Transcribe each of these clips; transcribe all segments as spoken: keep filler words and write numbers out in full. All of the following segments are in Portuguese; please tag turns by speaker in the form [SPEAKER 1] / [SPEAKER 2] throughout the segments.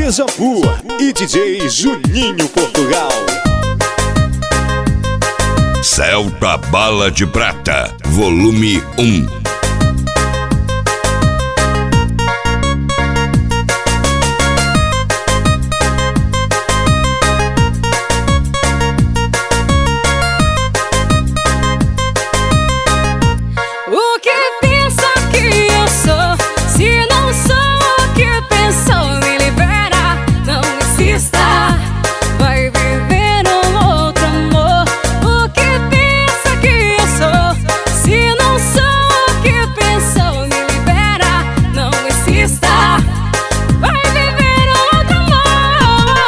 [SPEAKER 1] Dejavu e D J Juninho Portugal.
[SPEAKER 2] Celta Bala de Prata, volume um.
[SPEAKER 3] O que pensa que eu sou? Se não sou o que pensou, me libera, não insista. Vai viver um outro amor. O que pensa que eu sou? Se não sou o que pensou, me libera, não insista. Vai viver um outro amor.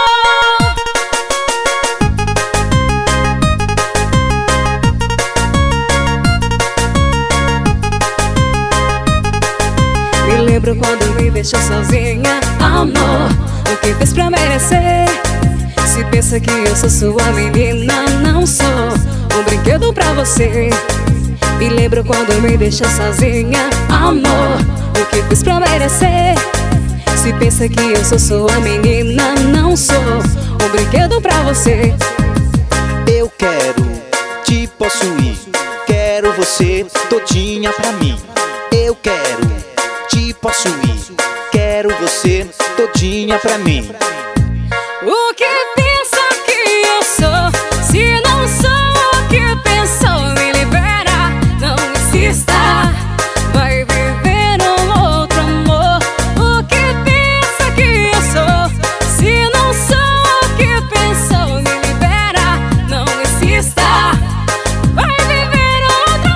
[SPEAKER 3] Me lembro quando me deixou sozinha, amor. O que fez pra merecer? Se pensa que eu sou sua menina, não sou um brinquedo pra você. Me lembro quando me deixou sozinha, amor. O que fez pra merecer? Se pensa que eu sou sua menina, não sou um brinquedo pra você.
[SPEAKER 4] Eu quero te possuir, quero você todinha pra mim. Eu quero te possuir, quero você todinha pra mim.
[SPEAKER 3] O que pensa que eu sou? Se não sou o que pensou, me libera, não insista. Vai viver um outro amor. O que pensa que eu sou? Se não sou o que pensou, me libera, não insista. Vai viver outro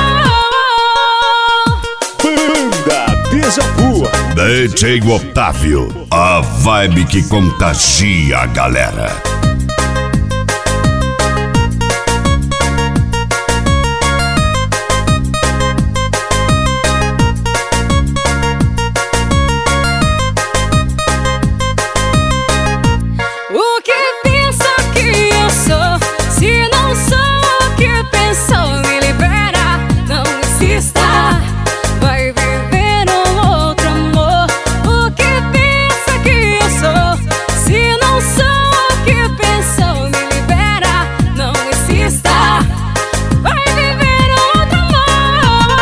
[SPEAKER 3] amor.
[SPEAKER 1] Banda Dejavu.
[SPEAKER 2] D J Otávio, a vibe que contagia a galera.
[SPEAKER 3] O que pensa que eu sou? Se não sou o que pensou, me libera, não insista. Vai viver um outro amor. O que pensa que eu sou? Se não sou o que pensou, me libera, não insista. Vai viver outro amor.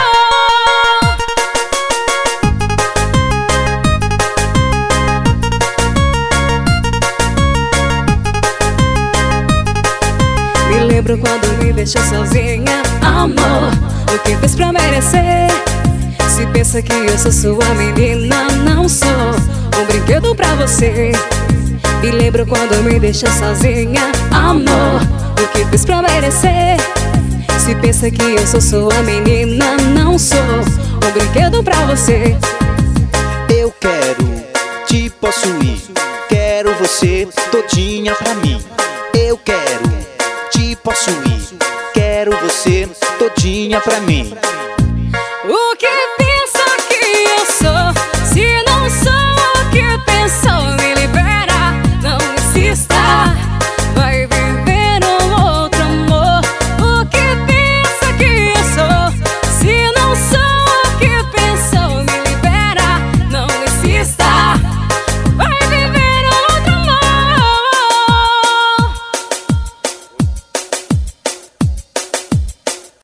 [SPEAKER 3] Me lembro quando me deixou sozinha, amor. O que fez pra merecer? Se pensa que eu sou sua menina, não sou um brinquedo pra você. Me lembro quando me deixou sozinha, amor. O que fez pra merecer? Se pensa que eu sou sua menina, não sou um brinquedo pra você.
[SPEAKER 4] Eu quero te possuir, quero você todinha pra mim. Eu quero te possuir, quero você todinha pra mim.